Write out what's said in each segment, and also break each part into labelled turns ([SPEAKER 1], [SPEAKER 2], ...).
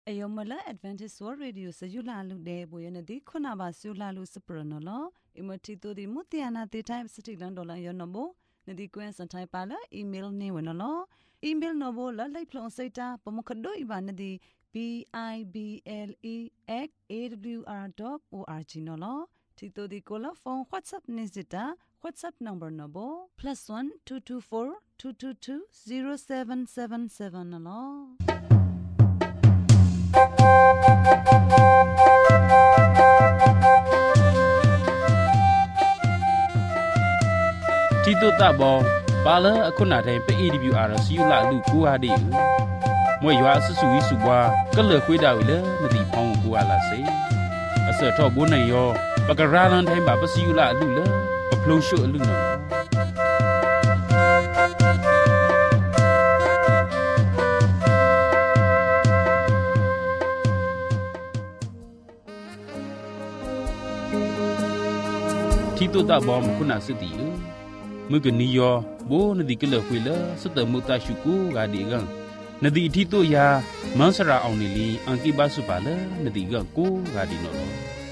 [SPEAKER 1] Ayomala Adventist World Radio Sayula Lude Boyanadi Kunaba Sula Lu Supernolo Imotito di Mutiana the time city landola yonobo Nadi Gwen Santai Pala email ne wenolo email nobo la plon seta pomokado ibanadi bible@awr.org nolo Tito di kola phone WhatsApp nizita WhatsApp number nobo +1 224 222 0777 nolo
[SPEAKER 2] Tito tabo bala akuna dai pe AWR siu la lu ku ha de mo ywa su su wi su bwa ka le khwe da wi le na di phong ku ala se asa tho bo nai yo ba ka ra lan dai ba pa siu la lu le ba phlong shu lu no Tito tabo mo kuna su di Mungkin yo bo nadi kele kuila serta muta syukur gadi gang nadi tito ya mansara aunili angki basu pala nadi gang ko gadi nolo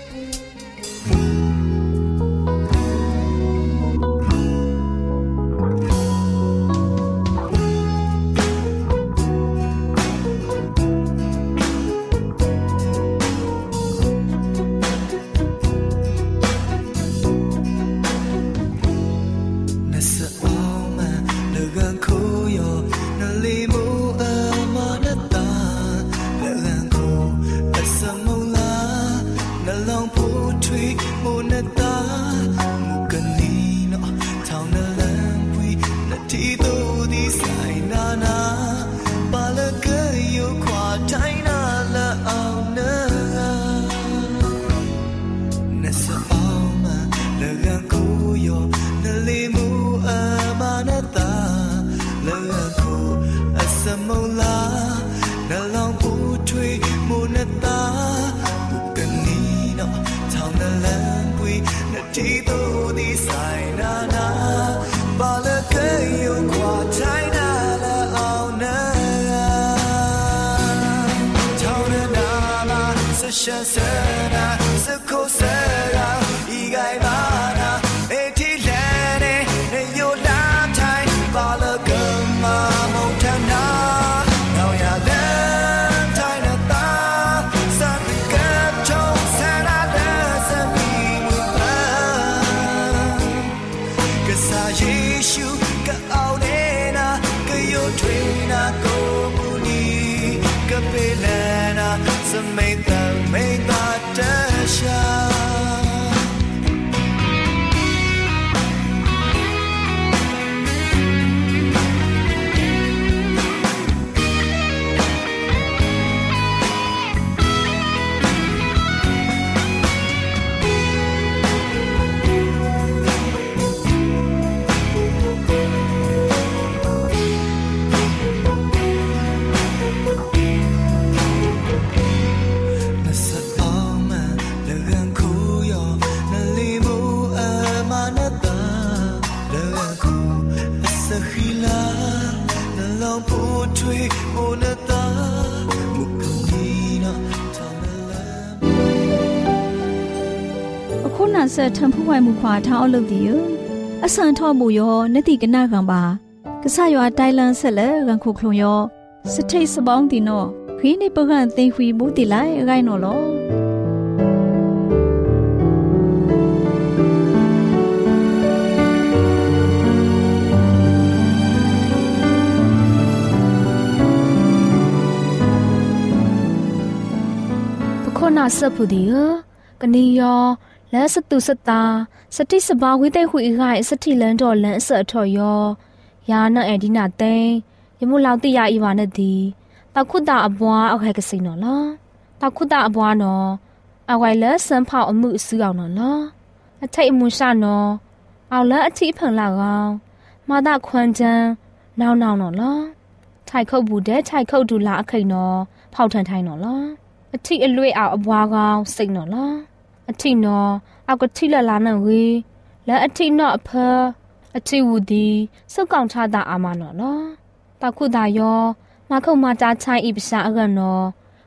[SPEAKER 3] เสทำผู้ไว้มุขวาท้าเอาลูกดิวอสันทอบุยอนติกนากังบากษายอไดลันเสเลกันคุคลงยอสเทสบองติโนขีนิปกันเตหุยบุติไลไรโนโลปะโคนาเสพุดิเอกันิยอและสตุสตาสติสบาวิเตหุยไกสติลันดอลันเสอทอยอยานาเอดินาเตยมุลาวติยาอีวานดีตะคุตาอบวาเอาไข่กสินอละตะคุตาอบวานอเอาไว้และสันพาอมือซื้อเอานอละอไทมุชานอเอาและอธิเพิ่งลาวมาตะควันจังนาวๆนอละไทเข้าบูเดไทเข้าดูลาอไข่นอเผาทันไทนอละอธิอลุยเอาอบวากาวสินอละอธินอเอากะทิละลานังเวและอธินออเพออธิวูดีสุกองชาดาอามานอละตะคุดายอมาเข้ามาจาชายอีปชาอกันนอ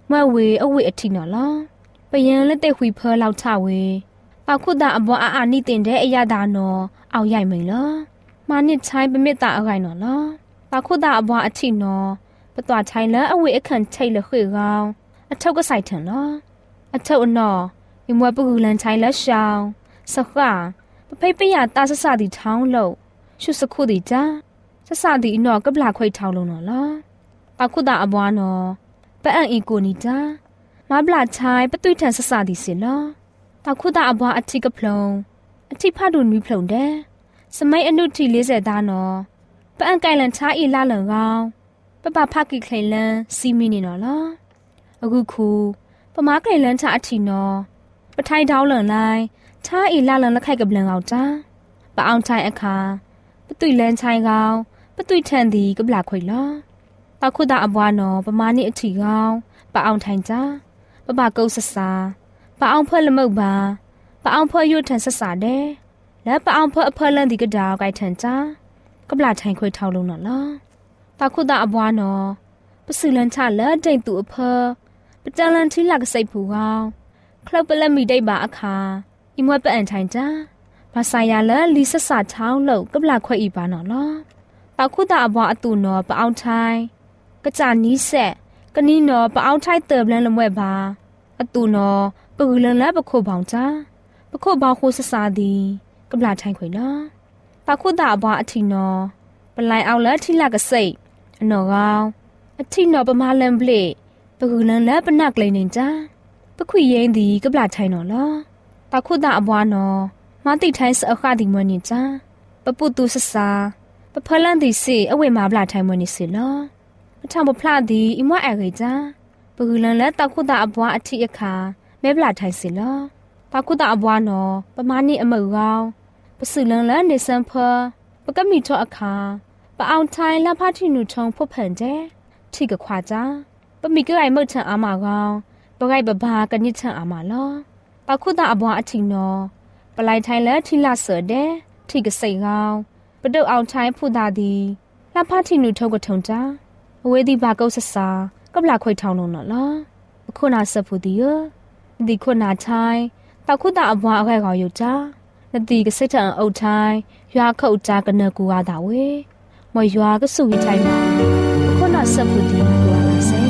[SPEAKER 3] เมื่อเวอเวอทินอลไปยังและเตหุยเพอเราชาเวปาคุตาอบัวอานิตินเดออยาดานอเอาใหญ่เหมยลมานิใช้เป็นเมตตาอะไรนอลปาคุตาอบัวอทินอปตัวใช้แล้วอเวอขันใช้ละคุยเราอัเท่าก็ใส่ถึงลอัเท่านอยังมัวปกุลันใช้แล้วชาวสักว่าประเภทประหยัดตาสสาดิท้องโลชุดสักคู่ดิจ้าสสาดินอกับหลาคุยเท่าลงนอละปาคุตาอบัวนอปะอังอีกูนิจ้ามาบลาดชายประตุยแทนสสาดิเสียละปาคุตาอบัวอธิกพลงอธิพาดุนวิพลงเดสมัยอนุที40ดานอปะอังไกลันชาอีลาหลังเราปะปาภากิเคลลันซีมินีนอละအခုခုပမားကလေးလန်းချအချီနော်ပထိုင်တောင်းလန်လိုက်ချာအီလာလန်လက်ခိုက်ကပလန်အောင်တာပအောင်ချိုင်အခါပသွိလန်းချိုင်ကောင်ပသွိထန်သည်ကပလာခွေလောပခုတာအဘွားနော်ပမားနိအချီကောင်ပအောင်ထိုင်ကြပပကုတ်ဆဆာပအောင်ဖွဲ့လမုတ်ပါပအောင်ဖွဲ့ရွတ်ထန်ဆဆာတဲ့လက်ပအောင်ဖွဲ့အဖွဲ့လန်ဒီကဒါကိုက်ထန်ကြကပလာထိုင်ခွေထောက်လုံးနော်လားပခုတာအဘွားနော်ပစုလန်းချလက်တိတ်သူအဖေပတလန်ထီလာကစိတ်ဖူကောင်คลับเปลมีได้บาอาคาอิมวยเปอันไทน์จ้าภาษายาละลิสสาเท้าเหล่ากับหลาควายอีบานอลอปาคุตาอบัวอตูนอปะเอาไทยกะจานี้แสกะนี้นอปะเอาไทยเติบลันละมวยบาอตูนอปะกุลันละปะโคบองจ้าปะโคบาโคสสาดีกับหลาไทยข่อยลอปาคุตาอบัวอทินอปะไลเอาละทิลากะไสอนอกาวอทินอปะมาลันเบลปะกุลันละปะนักเลยนินจ้าปะคุยเย็นดีกับหลาไทยนอละปาคุตาอบัวนอมาติไทยสะအခดิมวนิจ้าปะปุตุสสาปะพลันดิสิอเวมาบลาไทยมวนิสิลอปะทางปะพลาดีอิมวะอะเกจ้าปะกุลันและตาคุตาอบัวอธิอะคาแม่บลาไทยสิลอปาคุตาอบัวนอปะมานิอเมกาวปะสึลันและเนซันเพอปะกะมีทออะคาปะอองไทยละพาทินุทองพบเพิ่นเจทิกะควาจ้าปะมีกะไอเมกชันอามากาวปะไกบะบากันยิชันอามาลอปาคุตาอบัวอทินอปลายไทยและทิลาเสเดทิกะไสกาวปะดอกเอาไทยผู้ดาดีละพาทินุทงกะทงจ้าอเวดีบาเกาสสากับหลาควายทองนนอลอအခုနာစဖူဒီယဒီခုနာချိုင်ပခုတာအဘွားအခဲကောင်ယူจ้าနတိကစစ်တန်အုတ်ချိုင်ရွာခုတ်จ้ากနကူအားတာဝေမရွာကစုဝီချိုင်မှာအခုနာစဖူဒီကူအားလာစေ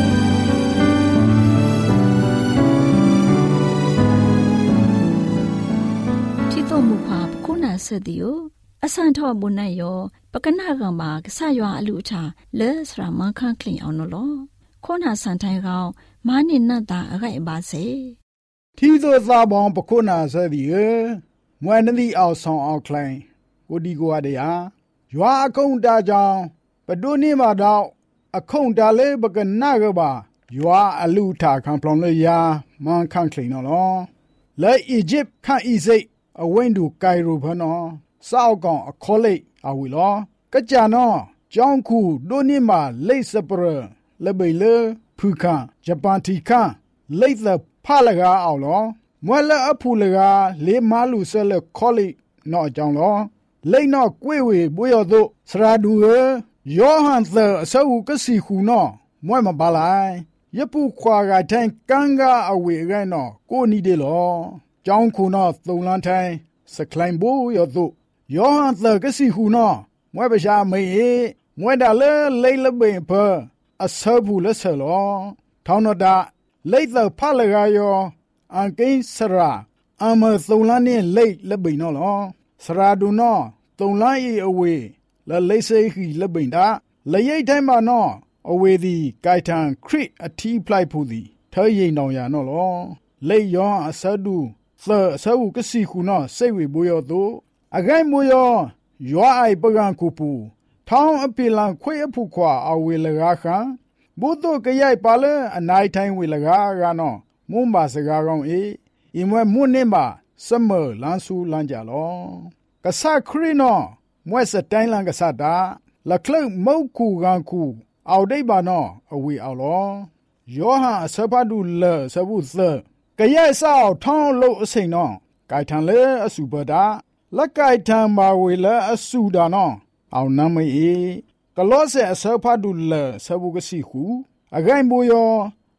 [SPEAKER 4] ที่ตัวมุภาคุณาเสดิโออสันทอบุญนายอปกนากังมากษายออลุชาเลสรามังคังคลิงเอานลอခုနာစန်ထိုင်ကောင်မာနိနတ်တာအခိုက်ပါစေ
[SPEAKER 5] ထီသောသာပေါင်းပခုနာစသည်မွဲနတိအောင်ဆောင်အောင်kleinကိုဒီကိုရတဲ့ရွာအခုံတာကြောင့်ပဒုနေမှာတော့အခုံတာလေးပကနာကပါရွာအလူထာခံပလောင်လေးယာမန်ခန့်kleinနော်လဲအီဂျစ်ခန့်အီစိတ်အဝိန္ဒူကိုင်ရိုဖနော်စောက်ကောင်အခေါ်လိအဝီလောကကြနော်ကြောင်းခုဒုနေမှာလိတ်စပရလဘေလဖူခန်ဂျပန်တီခန်လိတ်သဖလကားအောင်လောမွဲလအဖူလကားလေးမလူဆဲလခေါ်လိနော်အကြောင်းလောလိတ်နော်ကွေဝေဘွေရတို့စရာဒူယောဟန်သအဆူကစီခုနော်မွဲမပါလိုက်ယပုခွာကထိုင်ကန်ကအဝေခိုင်းနော်ကိုနီတယ်လောကြောင်းခုနော်သုံလန်းထိုင်စကလိုင်းဘိုးရတို့ယောဟန်သကစီခုနော်မွဲပရှာမေမွဲတာလေလိတ်လပိဖအဆဘူးလက်ဆလောထောင်းတော့လိတ်သဖလကားယောအန်ကိစရာအမသုံလန်းနဲ့လိတ်လက်ပိနော်လောစရာဒူနော်သုံလန်းဤအဝေလလိတ်စိခီလက်ပိတာလရိတ်တိုင်းမှာနော်အဝေသည်ကိုက်ထန်ခရစ်အထီးဖလိုက်ဖို့သည်ထဲရင်တောင်ရနော်လောလိတ်ယောအဆဒူသအဆဘူးကစီခုနော်စိတ်ဝေဘိုးယောတို့အခိုင်ဘိုးယောရွာအိုက်ပကံကူပူထောင်းအပီလန်ခွေအဖူခွာအဝေလကားခန်ဘုဒ္ဓကရိုက်ပါလေအနိုင်ထိုင်းဝေလကားကနော်မုံပါစကားကောင်းအမွဲမွနေပါစမလန်ဆူလန်ကြလောကဆခရီနော်မွဲစတိုင်းလန်ကဆတာလကလုမုတ်ကူကန်ကူအော်ဒိတ်ပါနော်အဝေအော်လောယောဟန်အစဖတ်ဒူလဆဘူးသကရိုက်ဆောက်ထောင်းလို့အစိန်နော်ကိုက်ထန်လေအစုပဒါလက်ကိုက်ထန်ပါဝေလေအစုဒါနော်အောင်နမ်းမေကလောဆဲအစဖတ်ဒူလဆဘူးကစီခုအခိုင်ဘိုယော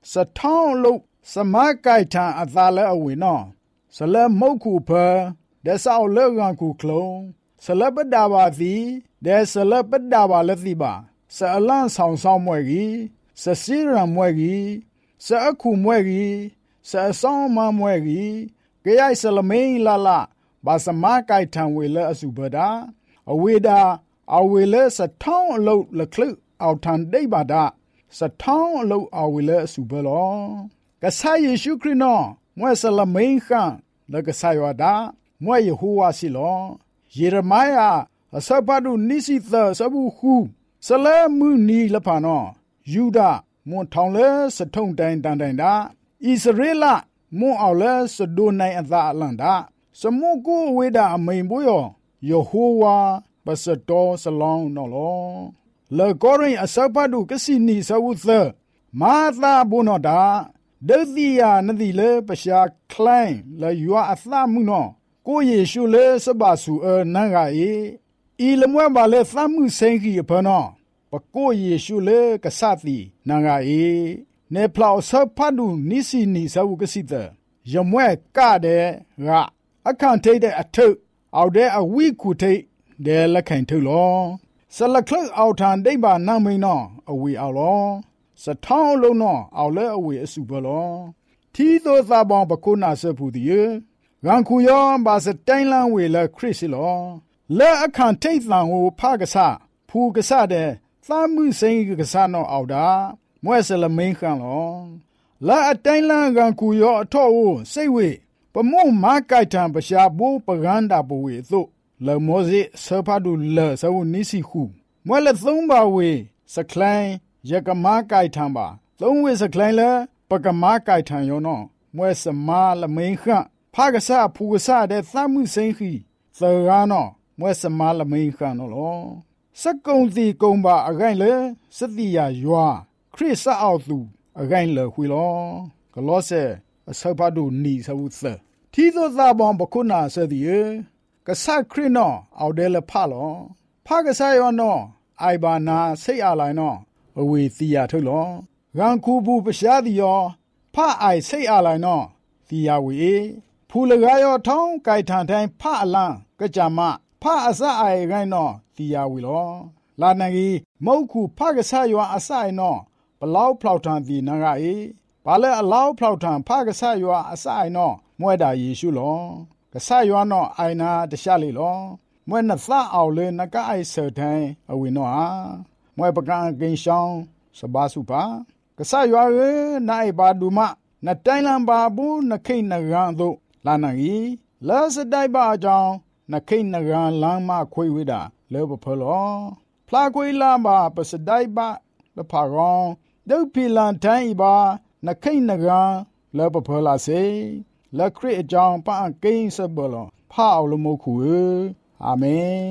[SPEAKER 5] สะท้องลุสมาไก่ทางอัตาเลอวินอสละมกคูเพอเดสเอาเลกันคูคลงสละบดาวาสีเดสละบดาวาเลติบาสะลันสองสองมวยกีสะซีรัมมวยกีสะคูมวยกีสะสองมามวยกีเกยสละเมลาลาบาสมาไก่ทางเวลอสุบดาอเวดาเอาเวลสะท้องลุละคลึเอาทันได้บาดาสะท้องลุเอาเวลสุบลอกษัตริย์เยซูคริสต์น้อมวยสละเมงขันและกษัตริย์วดามวยเยโฮวาสิลอเยเรมียาสะพาดุนิสิตสะบูคูสละมุนีละพานอยูดามวนทองเลสะทงတိုင်တန်တိုင်ดาอิสราเอลมวนเอาเลสะดูในอัตาลันดาสมุกูเวดาอเมนบุยเยโฮวาปัสโตสลองนอลอเลกอรินอสะพาดุกสินีสะวุเซมาตาบุนอดาเดติยานติเลปะชาคลายละยัวอัตามุนอကိုယေရှုလေစဘာစုနန်ကဤလမွဲပါလေသမှုစင်ကြီးဖနောပကိုယေရှုလေကဆတိနန်ကနေဖလောက်ဆဖတ်ဒူနိစီနီဇဝကစီတယမွဲကတဲ့ကအခန့်ထိတဲ့အထုပ်အောက်တဲ့အဝိခုထိတဲ့လက်ခံထုလောဆလခလအောက်ထန်ဒိဗ္ဗာနံမိန်နောအဝီအောက်လောစထောင်းလုံးနောအောက်လဲအဝီအစုဘလောထီသောသာပေါင်းပကုနာဆဖူဒီรังคุยอมบาสไตลังเวลคริสลอและอคันเทตังโอภากษะภูกษะเดตามุเซงกษะนอเอาดามวยสละเมงขันลอและไตลังรังคุยออทอโอเซเวปะมุมาไกทันปะชาบูปะกันดาบเวตุละโมเซสะพาดุละสวนิสิคูมวยละသုံးပါเวสะคลัยยะกะมาไกทันบาသုံးเวสะคลัยละปะกะมาไกทันยอนอมวยสมาละเมงขันภาคษะภูกษะเดตามุเซงขีเซรานอมวยสมาละเมงขันนอลอสะกุงตีกุงบาอะไกเลสติยายัวคริสต์เอาตูอะไกเลหุยลอกลอเซอสะพาดุนีสะวุเซทีโตซาบอนปะคุนาเสติเอกะสะครินอเอาเดลพาลอภาคษะยอนอไอบานาเซอะไลนออเวติยาทุลอรังคูบูปะชาติยอพาไอเซอะไลนอติยาเวภูลกายอท้องไก่ทานไทยพระอลังกะจามะพระอาสะไอไงนอติยาวิลอลานังอีมอคูพระกะสะยออาสะไอนอปลาวพลาวทานตีนังกะบาเลอลาวพลาวทานพระกะสะยออาสะไอนอมวยดาเยซูลอกะสะยอนอไอนาตะชะลิลอมวยนะซะเอาเลนะกะไอเซไทยอวินอมวยปะกันกินชองสบาสุปากะสะยอเรนาไอบาดุมะนะไตลันบาบูนะခိนะรันโตลานังอีลาสไดบาจองนักขินนกานลังมาคุยวิดาเลบพลอพลาคุยลาบาปสไดบาลพารองดุพิลันไทบานักขินนกานเลบพลาเซละคริจองปะกินสบลอพาเอาลมคูอาเม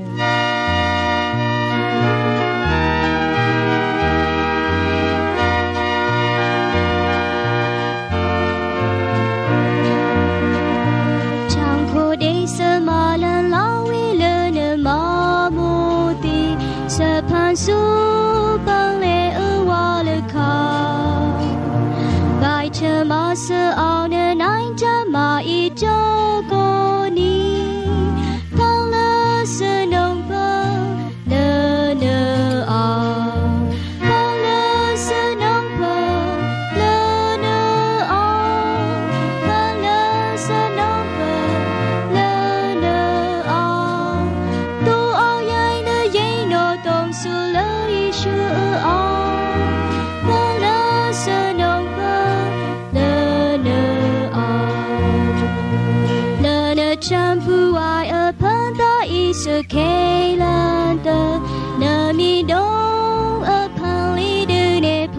[SPEAKER 6] 苏邦雷尔瓦勒卡，白车马色奥的南扎马一周过你，胖了是农夫的呢啊，胖了是农夫的呢啊，胖了是农夫的呢啊，都熬夜的夜诺东苏。是啊，忘了是农夫了呢啊，了呢全部爱而碰到一是开了的，那米东而旁里的那plá，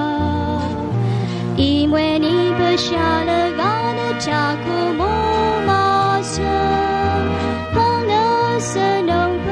[SPEAKER 6] 因为你不下了俺的家苦木马车，忘了是农夫。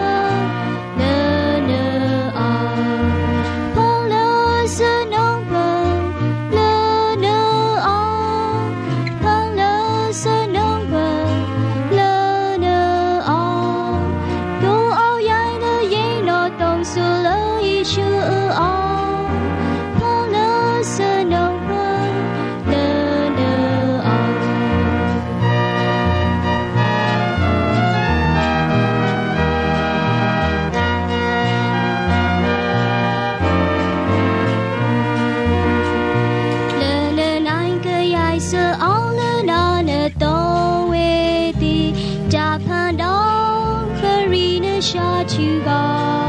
[SPEAKER 6] 是啊，胖了是农夫。 是奥勒那的东维的加潘当克里的沙丘高，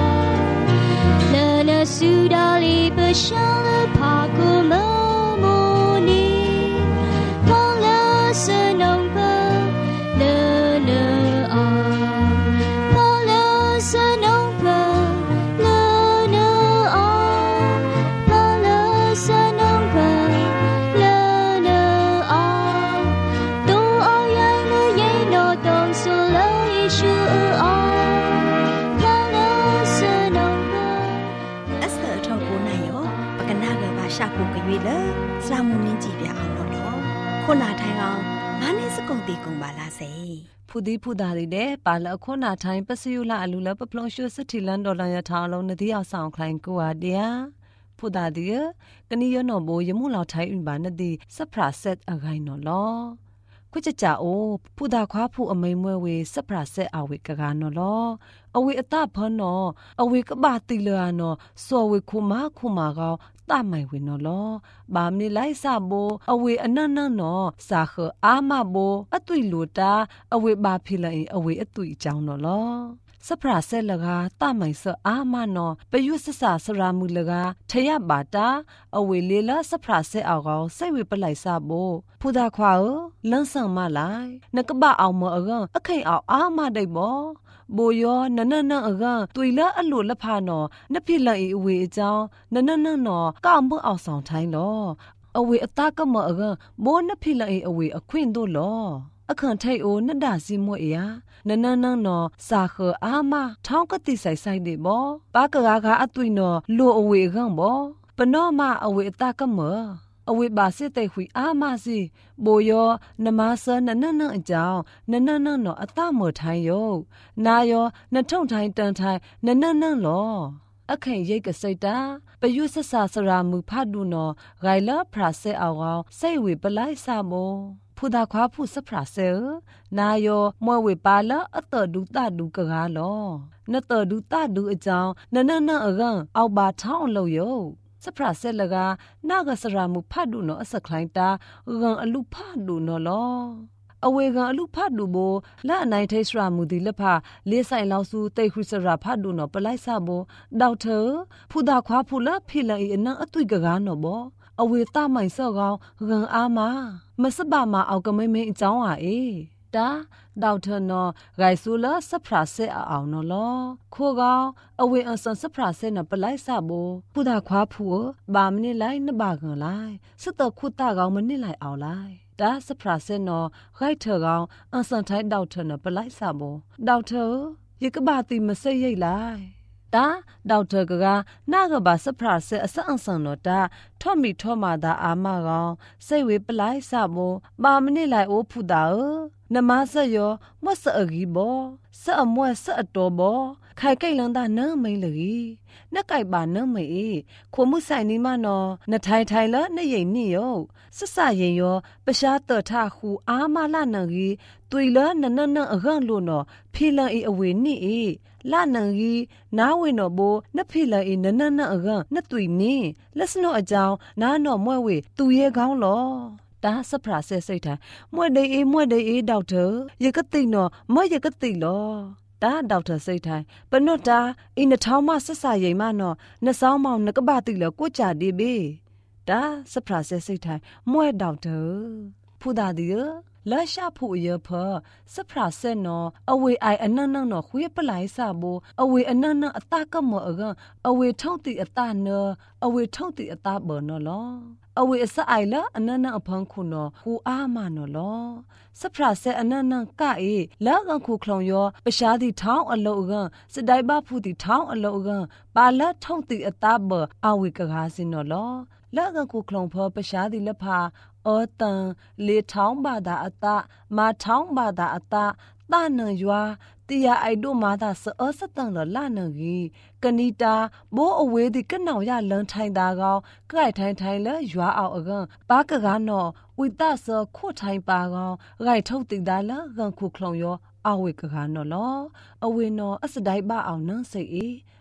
[SPEAKER 6] 那那苏达里不上了帕古莫莫尼，忘了是农夫那那啊，忘了是农夫那那啊，忘了是农夫那那啊，都熬夜了也诺动手了一数啊，忘了是农夫。
[SPEAKER 4] အဆောထောက်ကိုနိုင်ရောပကနာကပါရှာဖို့ကြွေးလေစရာမင်းကြည့်ပြအောင်လို့ခုနာထိုင်အောင်မနစ်စကုန်တီကုန်ပါလားစေ
[SPEAKER 1] ဖူဒီဖူဒါရီတဲ့ပါလအခုနာထိုင်ပစယူလာအလူလပပလုံရှုစတီလန်ဒေါ်လာရထားလုံးနဒီအောင်ဆောင်ခလိုင်းကိုအားတရားဖူဒါဒီကနီယနောဘိုယမှုလောက်ထိုင်ဥပါနဒီစပရာဆက်အဂိုင်းနော်လောခွချချအိုဖူဒါခွားဖူအမိန်မွဲဝေစပရာဆက်အဝေကကနော်လောအဝေအတဖနောအဝေကဘာတီလာနော်စောဝေခုမာကောတမိုင်ဝေနော်လောဘာမနီလိုက်စဘိုအဝေအနနနော်စာခအာမဘိုအသွိလူတာအဝေဘာဖိလိုက်အဝေအသွိအကြောင်းနော်လောစပရာဆက်လကတမိုင်စအာမနောပယုစဆာစရာမူလကထရပါတာအဝေလေလစပရာဆက်အောကောစိတ်ဝေပလိုက်စဘိုဖူဒါခွာလန်းဆန်မလိုက်နကပအောင်မအကအခိန်အောင်အာမဒိတ်ဘောဘိုယောနနနအကတွီလအလိုလဖာနော်နဖိလအီအဝေအကြောင်းနနနော်ကောက်မအောင်ဆောင်ထိုင်းလောအဝေအတကမအကဘိုနဖိလအီအဝေအခွင့်တို့လောအခန့်ထိုက်အိုနဒစီမွေယာနနနော်စာခအာမထောင်းကတိဆိုင်ဒီဘောပါကကအသွိနော်လိုအဝေကံဘောပနောမအဝေအတကမအဝိပါစစ်တဲ့ခွေအာမစီဘိုယောနမဆာနနအကြောင်းနနော်အတမထိုင်းယောနာယောနထုံထိုင်းတန်ထိုင်းနလောအခန့်ရိတ်ကစိတ်တာပယုဆဆာစရာမူဖတ်ဒူနော်ဂိုင်လာဖရာဆေအောင်းစိတ်ဝေပလိုက်စမောဖူဒါခွာဖူစဖရာဆေနာယောမွဲဝေပါလာအတဒူတဒူကကားလောနတဒူတဒူအကြောင်းနအကအောက်ပါထောင်းလို့ယောစပရာဆက်လကနာဂစရာမူဖတ်ဒူနော်အစခလိုင်းတာဂံအလူဖတ်ဒူနော်လောအဝေကအလူဖတ်ဒူဘိုလာအနိုင်ထိစရာမူဒီလဖလေးဆိုင်လောက်စုတိတ်ခရစရာဖတ်ဒူနော်ပလိုက်စဘိုဒေါက်တာဖူဒါခွာဖူလာဖိလအီအနအသွိကကားနော်ဘောအဝေတမိုင်ဆော့ကောင်ဂံအာမမစပမာအောက်ကမိမင်းအကြောင်းဟာအေးတာဒေါက်တာနော်ဂိုင်ဆူလာစပရာဆက်အောင်နော်လောခိုးကောင်အဝေအစန်စပရာဆက်နော်ပလိုက်စဘိုဖူဒါခွာဖူဘာမနစ်လိုက်နဘာကန်လိုက်စတခုတကောင်မနစ်လိုက်အောင်လိုက်ဒါစပရာဆက်နော်ဂိုက်ထကောင်အစန်ထိုင်းဒေါက်တာနော်ပလိုက်စဘိုဒေါက်တာယကဘာတိမစိတ်ရိတ်လိုက်တာဒေါက်တာကနာကဘာစပရာဆက်အစအဆန်နော်တာထော့မီထော့မာတာအာမကောင်စိတ်ဝေပလိုက်စဘိုဘာမနစ်လိုက်အိုဖူတာနမဆယောမဆအဂီဘောဆအမွဲဆအတော်ဘောခိုင်ကိတ်လန်တာနမိန်လီနကိုက်ပါနမိန်ခိုမှုဆိုင်နီမနောနထိုင်လနရိန်နိယောဆဆရင်ယောပရှားတထခုအာမလနန်ကြီးတွေ့လနအကန့်လို့နော်ဖီလန်အဝေနိလနန်ကြီးနာဝေနောဘောနဖီလန်နအကန့်နတွေ့နိလက်စနောအကြောင်းနာနောမွဲဝေသူရဲ့ကောင်းလောတာစပရာဆက်စိတ်ထားမွဲ့ဒေးဒေါက်တာယကတိနော်မယကတိလောတာဒေါက်တာစိတ်ထားပနော့တာအင်းထောင်းမဆဆရိမ်မနော်နှဆောင်းမောင်နကပတိလောကိုကြဒီဘေတာစပရာဆက်စိတ်ထားမွဲ့ဒေါက်တာဖူဒါဒီလာရှာဖို့ရဖစပရာဆက်နော်အဝေအိုင်အနနော်ခွေးပလိုက်စဘိုအဝေအနအတကမောအဝေထုံးတိအတနော်အဝေထုံးတိအတဘောနော်လောအဝေအစအိုင်လာအနအဖန်ခုနော်ဟူအာမနော်လောစပရာဆက်အနကအေလာကခုခလုံယောပရှားတိထောင်းအလောကစတိုင်ဘဖူတိထောင်းအလောကပါလာထုံးတိအတဘအဝေကကားစင်နော်လောလာကခုခလုံဖောပရှားတိလဖာအောတန်လေထောင်းဘာသာအတမာထောင်းဘာသာအတတနံရွာတရားအိုက်တို့မာသာစောစတန်လလနကြီးကနီတာဘိုးအဝေးဒီကနောင်ရလန်းထိုင်တာကောင်ကြိုက်ထိုင်လဲရွာအောင်အကံပါကကနော်ဝိတဆခုထိုင်ပါကောင်ဂိုက်ထုတ်တိတာလကန်ခုခလုံယောအဝေကကနော်လောအဝေနော်အစဒိုင်ပါအောင်နန်းစိတ်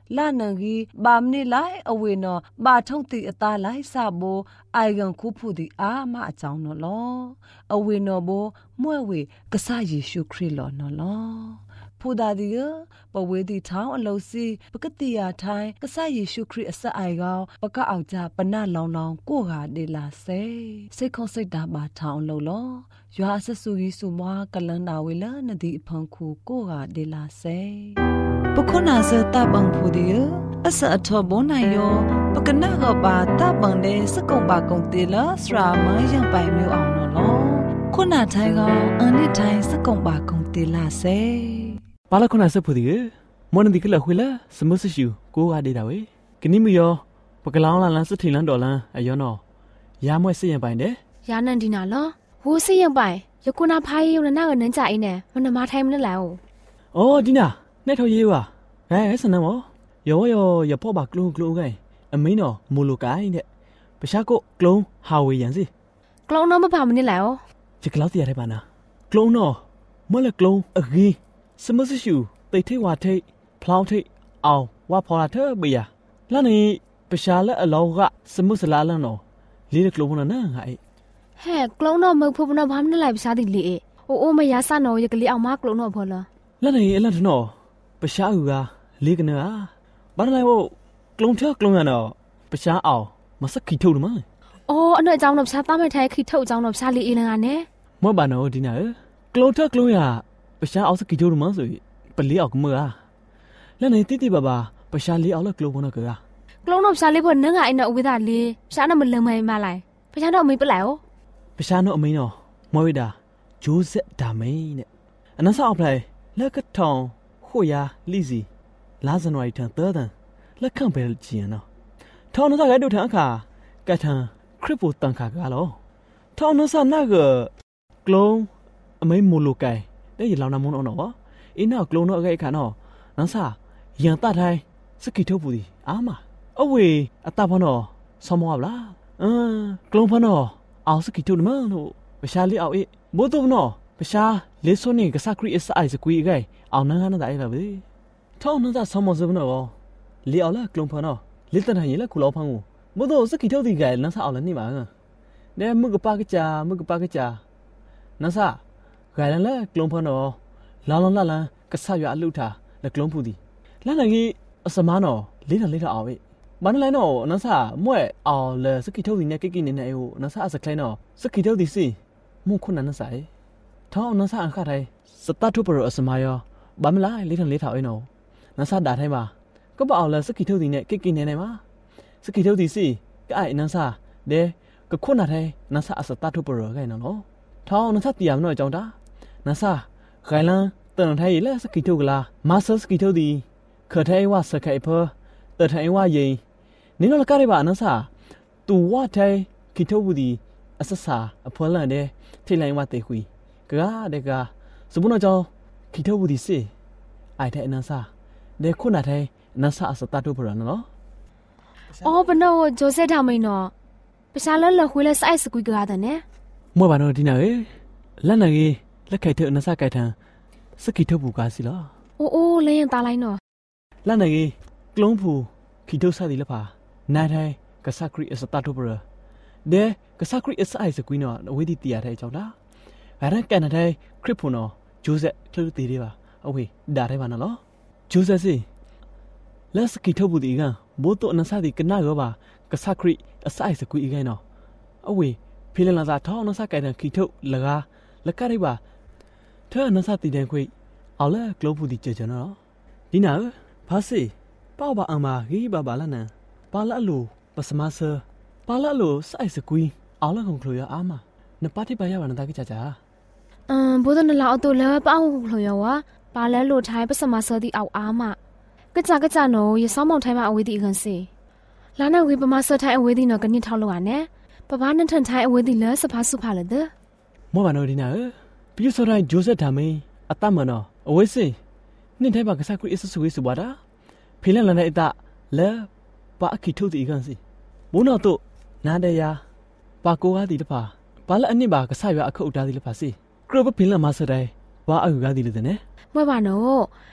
[SPEAKER 1] လာနန်ကြီးဘာမနီလိုက်အဝေနော်ဘာထုံတီအသားလိုက်စဘောအိုင်ဂန်ခုဖူဒီအာမအကြောင်းနော်လောအဝေနော်ဘောမွဲ့ဝေကဆာယေရှုခရစ်လောနော်လောဖူဒါဒီပဝေဒီထောင်းအလုံးစီပကတိယာထိုင်းကဆာယေရှုခရစ်အစအိုင်ကောပကအောင်ကြပနလောင်လောင်ကိုဟာဒေလာစေစိတ်ခွန်စိတ်တာပါထောင်းလို့လောရွာဆဆူကြီးစုမွားကလန်နာဝေလာနဒီအဖန်ခုကိုဟာဒေလာစေပခုနာဇတပန်ဖူဒီအစအထောဘွန်နိုင်ယောပကနာကပါတပန်တဲ့စကုံပါကုံတေလာစရာမယံပိုင်မျိုးအောင်နော်လောခုနာထိုင်ကအန်နစ်ထိုင်စကုံပါကုံတေလာစေ
[SPEAKER 7] ပါလခုနာစဖူဒီမွန်ဒီကလခွေလာစမဆရှူကိုဟာဒေတာဝေကနိမီယောပကလောင်းလာလန်စထီလန်ဒေါ်လန်အယောနော်ရာမွဲစရင်ပိုင်တဲ့
[SPEAKER 3] ရာနန်ဒီနာလောဟိုစရင်ပိုင်ယခုနာဖိုင်ယုံနာကနန်းကြအိနေမနမထိုင်မလဲလာ
[SPEAKER 7] အော်ဒီနာနဲ့ထော်ရေးဝါစနမောယောရဖောပါကလုံးကလုံးကိုင်အမင်းနော်မိုလိုကိုင်းတဲ့ပရှာကိုကလုံးဟာဝေရန်စီ
[SPEAKER 3] ကလုံးတော့မပါမနေလာ
[SPEAKER 7] ချကလောက်တရားတဲ့ပါနာကလုံးနော်မလကလုံးအဂီစမဆရှူတိတ်ထိဝါထိဖလောင်းထိအောင်ဝါဖော်လာတဲ့ဘေးရလာနေပရှာလက်အလောကစမစလာလန်နော်လေးကလုံးနော်နာငါအဲ့
[SPEAKER 3] ဟဲ့ကလုံးတော့မဖို့ဘနဘာမနေလိုက်ပရှာတိလေအိုမရဆန်နော်ရကလေးအောင်မကလုံးတော့ဖော်လာ
[SPEAKER 7] လာနေအလတ်နော်ပရှာဦးကလေးကနာဘာလဲဟိုကလုံးထကလုံးရနော်ပရှာအောင်မစခိထုတ်တယ်မ
[SPEAKER 3] အော်အနှဲ့အကြောင်းတော့ပရှာသားမဲ့ထိုင်ခိထုတ်အကြောင်းတော့ပရှာလေးအေးလန်ကနဲ့
[SPEAKER 7] မဘာနော်ဒီနာကလုံးထကလုံးရပရှာအောင်စခိထုတ်တယ်မဆိုပလေးအောင်ကမလဲနေတိပါပရှာလေးအောင်လကလုံးဘနက
[SPEAKER 3] ကလုံးတော့ပရှာလေးဖို့နန်းကအိနဲ့အဝေးသားလေးပရှာတော့မလုံမိုင်မလိုက်ပရှာတော့အမေပလိုက်
[SPEAKER 7] ပရှာတော့အမေနော်မွေးတာဂျိုးဆက်ဒါမိန်နဲ့အနဆောက်ဖလိုက်လက်ကထောင်ဟိုယာလီစီလာဇန်နဝါရီထန်သဒန်လက်ခံပဲကြည့်နော်ထောင်းနစားကဲတို့ထန်အခါကထန်ခရစ်ပိုတန်ခါကလောထောင်းနစားနာကကလုံးအမေမိုလိုကိုင်တဲ့ရလောင်နာမွန်းနော်အင်းနောက်ကလုံးတော့အကဲခါနော်နန်းစားရန်တထိုင်းစကီထုတ်ပူဒီအာမအဝေအတဖနော်ဆောမောဗလားကလုံးဖနော်အောင်စကီထုတ်မလို့ပရှာလေးအောင်အေးဘို့တော့နော်ပရှာလေးစုံနေကစခရီအစအိုက်စကွီအကဲအောင်နန်းကနတဲ့ပဲထောင်းနစားဆောမောစဘနော်လေအောင်လားကလုံးဖနော်လေတန်ရင်လည်းခုလောက်ဖန်းကိုဘို့တော့စကီထုတ်ဒီကဲနန်းစားအောင်လည်းနေပါနဲမကပါကကြာနန်းစားဂိုင်လန်လည်းကလုံးဖနော်လောင်လာလန်ကဆရွာအလုထားလက်ကလုံးဖူဒီလာနိုင်ကြီးအစမနော်လေးတာအောင်ပဲမနလိုက်နော်နန်းစားမွဲ့အောင်လေစကီထုတ်ဒီနဲ့ကိကိနေနေဟိုနန်းစားအစကလိုင်းနော်စကီထုတ်ဒီစီမုန်ခုနန်းစားထောင်းနန်းစားအခါတိုင်းစတတ်ထုပရအစမယောဘာမလားလေးတာအိနော်နန်းစားဒါထိုင်းပါကပအောင်လေစကီထုတ်ဒီနဲ့ကိကိနေနေမှာစကီထုတ်ဒီစီကအိုင်နန်းစားဒဲကခုနထိုင်းနန်းစားအစတတ်ထုပရခိုင်နော်ထောင်းနန်းစားတရားမနော်အကြောင်းတာနန်းစားဂိုင်လန်တန်ထိုင်လဲစကီထုတ်ကလာမာဆာစကီထုတ်ဒီခထိုင်ဝါစခိုင်ဖတထိုင်ဝါရင်နင်းတော့ကရပါနန်းစားတူဝါထိုင်ကီထုတ်ဘူးဒီအဆဆာအဖွလန်တဲ့ထိလိုင်းဝတေခွီကာတဲ့ကစပုနကြောင့်ကီထုတ်ဘူးဒီစေအိုက်တဲ့အနန်းစားတဲ့ခုနထိုင်နန်းစားအစတတ်တို့ဖရနော်
[SPEAKER 3] အော်ဘနောဂျိုဆက်ထားမိန်နော်ပရှာလလခွေးလဲစိုက်စကွီကားတဲ့နဲ့
[SPEAKER 7] မွေးပါနော်ဒီနာလေလက်နေကြီးလက်ခိုက်တဲ့အနန်းစားကိုက်ထန်စကီထုတ်ဘူးကားစီလား
[SPEAKER 3] အိုးလဲရင်တာလိုက်နော်
[SPEAKER 7] လက်နေကြီးကလုံးဖူကီထုတ်စားဒီလဖာနိုင်ထိုင်ကဆခရီအစတတ်တို့ဖရတဲ့ကဆခရီအစအိုက်စကွီနော်အဝေးဒီတရားတဲ့အကြောင်းလားအဲ့ဒါကန်တဲ့ခရစ်ဖူနော်ဂျိုးဆက်ထလူတီတွေပါအဝေးဒါထဲပါနော်ဂျိုးဆက်စီလက်စကီထုတ်ဘူးဒီကဘိုးတော့နဆာဒီကနာရောပါကဆခရီအစအိုက်စကွီအကဲနော်အဝေးဖိလန်လာသာထောင်းနဆာကဲတဲ့ခီထုတ်လကားလက်ကရိပါထဲနဆာတီတဲ့ခွေအောင်လဲကလောဘူးဒီကြကြနော်ဒီနာဖာစီပေါ့ပါအမဂီဘာဘာလာနန်ပါလာလိုပစမဆာပါလာလိုစိုက်စကွီအောင်လဲခုံခလိုရအာမနပါတိပါရပါနတာကကြကြ
[SPEAKER 3] ဘိုးတော့နလာအတူလဲပေါ့ခုံခလိုရဝါပါလဲလိုထိုင်ပစမဆာဒီအောက်အာမကကြနော်ရဆောင်းမောင်ထိုင်မအဝေးဒီအကန်စီလာနေဝေပမဆာထိုင်အဝေးဒီနော်ကနစ်ထောက်လို့ရနဲ့ပပနန်ထန်ထိုင်အဝေးဒီလဲစဖာစုဖာလဲတဲ့
[SPEAKER 7] မောပါနော်ဒီနာပြူစောတိုင်းဂျိုဆက်ဒါမင်းအတမနော်အဝေးစီနင့်ထဲပါကစားခရီးအဆဆူဝေးစပွားတာဖိလန်လန်တဲ့အတလဲပါအခီထုတ်ဒီကန်စီဘုံတော့တို့နားတရားပါကိုကားဒီတဖာဘာလဲအနစ်ပါကစားရအခုတ်တာဒီလဖာစီကရဘဖိလန်မဆတိုင်းဘာအကူကားဒီလေတဲ့
[SPEAKER 3] မွဲပါနော်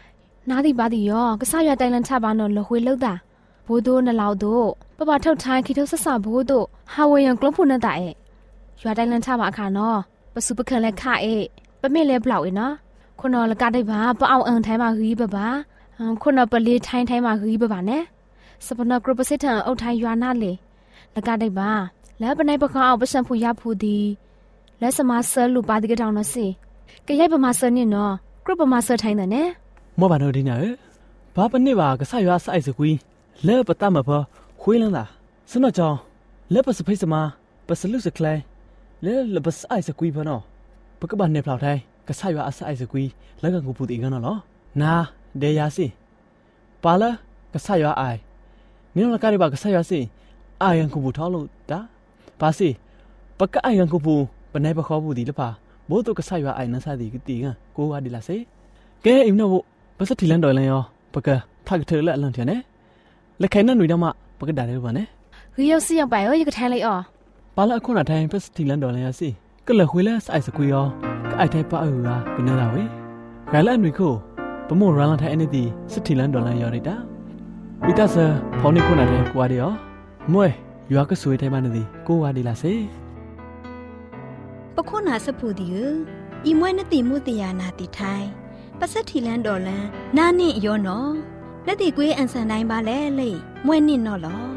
[SPEAKER 3] နာဒီပါဒီယောကစားရတိုင်လန်ချပါနော်လခွေလောက်တာဘိုးတို့နလောက်တို့ပပထုတ်ထိုင်းခိထုတ်ဆဆဘိုးတို့ဟာဝယံကလဖုန်တာရဲ့ရွာတိုင်လန်ချပါအခါနော်ပစုပခန်လက်ခအေပမေလဲဘလောက်အေနော်ခုနော်လကတိတ်ပါပအောင်အန်ထိုင်းမှာခီးပပါခုနော်ပလေးထိုင်းမှာခီးပပါနဲ့စပနကရပစစ်ထန်အုတ်ထိုင်းရွာနာလေလကတိတ်ပါလဲပနိုင်ပခအောင်ပစံဖူရဖူဒီလဲစမဆဲလူပါဒီကတောင်နော်စီကရိုက်ပမာဆနေနော်ကရပမာဆထိုင်းတယ်နဲ့
[SPEAKER 7] မောဘာနိုဒီနာဘာပနစ်ပါကဆရွာဆိုင်စကွီလဲပတမဖခွေးလန်းတာစနကြောင်လဲပစဖိစမပစလူစကလဲလဲလပစအိုက်စကွီဖနော်ပကဘာနေဖလောက်တိုင်းကဆရွာအဆိုင်စကွီလက်ကငူပူတီကနော်လောနာဒေယာစီပါလာကဆရွာအိုင်မင်းတို့ကရီပါကဆရွာစီအာယန်ကူပူထောလို့တာပါစီပကအာယန်ကူပူပနေပခေါ်ဘူးဒီလပါဘိုးတို့ကဆရွာအိုင်နဆာဒီကတီကကိုဝါဒီလာစေကဲအိမ်နော်ပစတီလန်တော်လန်ရောပကဖတ်ထလက်အလန်တယ်နဲ့လက်ခိုင်နဲ့ຫນွေတော့မှပကဒါလေးပါနဲ့
[SPEAKER 3] ရီယောစီရောက်ပါရောရကထိုင်လိုက်အော်
[SPEAKER 7] ပါလာခုနထိုင်ပစတီလန်တော်လန်ရစီကလခွေးလဲဆိုင်စကွီရောကအိုက်ထိုင်ပါအူရာဘနေလာဝေဂိုင်လန်ຫນွေကိုပမိုရလန်ထိုင်အနေဒီစတီလန်တော်လန်ရောရတာဝိတဆာဖောင်းနေခုနထိုင်ကွာဒီရောမွဲရွာကဆွေထိုင်မနေဒီကိုဝါဒီလာစေ
[SPEAKER 4] ပခုနာစဖူဒီဤမွဲနတိမှုတယာနာတိထိုင်ပစတိလန်တော်လန်နာနင့်ရောနော်လက်တိကွေးအန်ဆန်တိုင်းပါလေလေမွဲနင့်နော်လော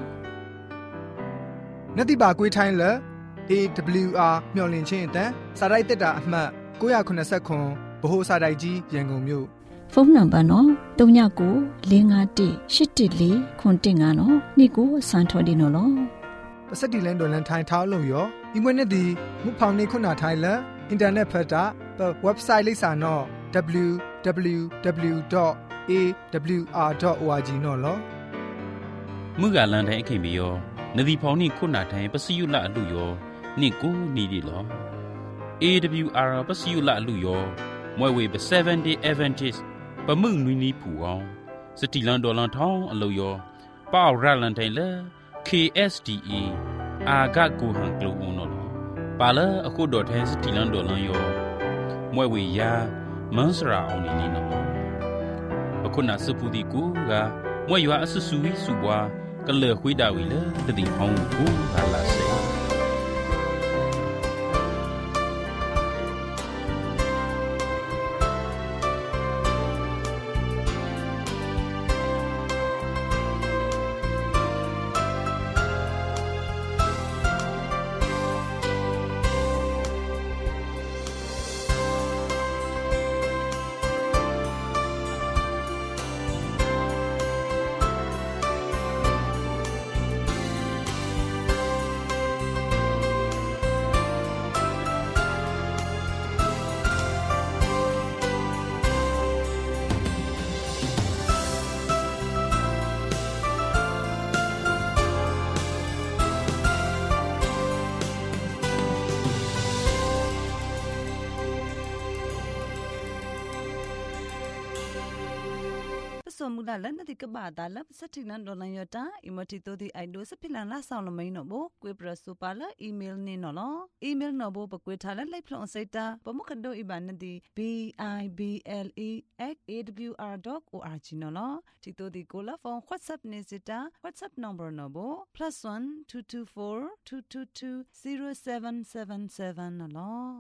[SPEAKER 8] နတိပါကွေးထိုင်းလေ AWR မျော်လင့်ချင်းအတန်းစာရိုက်တက်တာအမှတ်989ဗဟိုစာတိုက်ကြီးရန်ကုန်မြို့
[SPEAKER 4] ဖုန်းနံပါတ်နော်39 651 814 915နော်နေ့ကိုစံထော်ဒီနော်လော
[SPEAKER 8] ပစတိလန်တော်လန်ထိုင်ထောင်းလို့ရောဤမွဲနဲ့ဒီမှုဖောင်နေခုနာထိုင်လအင်တာနက်ဖတ်တာ website လိပ်စာနော် www.awr.org နော်လော
[SPEAKER 2] မှုကလန်တိုင်းအခင်ပြီးရောနဒီဖောင်နေခုနာထိုင်ပစီယုလအလူရောနေ့ကိုနီဒီလော AWR ပစီယုလအလူရောမွဲဝေပ7 day Adventist ပမှုနွီနီဖူအောင်စတီလန်ဒေါ်လန်ထောင်းအလူရောပေါရလန်တိုင်းလေ KSDA အာဂတ်ကိုဟန်ကလိုဦးနော်ပါလာအခုဒေါ်ထိုင်းစတီလန်ဒေါ်လန်ရောမွဲဝေယာမန်စရာအောင်နီနော်အခုနာစပူဒီကူကမွဲရွာအဆဆူဝီစုပွားကလေခွေးတာဝီလေတတိဟောင်းကူဟာလာစေ
[SPEAKER 1] สมมุติแล้วนั่นที่กบาดาแล้วสถินันโดนยอตาอิมติโตที่ไอดูสพิลันละสาวละไม่นบ่กวยประสุปาละอีเมลนี่นอลอีเมลนบ่ปกวยทาละไลพลอนไซตาปมุขดอีบานันที่ bible@awr.org นอลที่โตที่โกลาฟอน WhatsApp เนซิตา WhatsApp number นบ่ +1 224 222 0777นอล